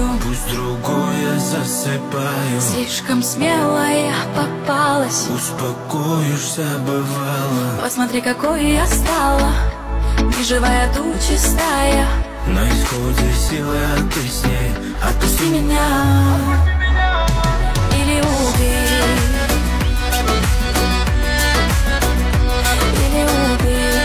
знаю. Пусть другое засыпаю. Слишком смелая попалась. Успокоишься, бывало. Посмотри, какой я стала. Неживая туча стая. На исходе силы, а ты с ней. Отпусти меня или убей. Или убей.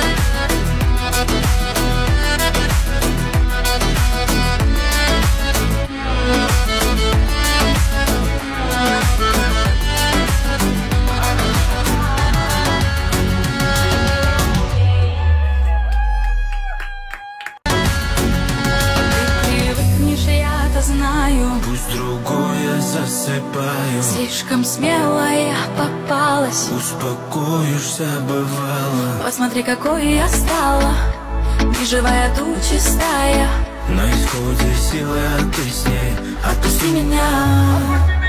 Знаю. Пусть другое засыпаю. Слишком смелая попалась. Успокоишься, бывало. Посмотри, какой я стала. Неживая туча стая. На исходе силы, а ты с ней. Отпусти меня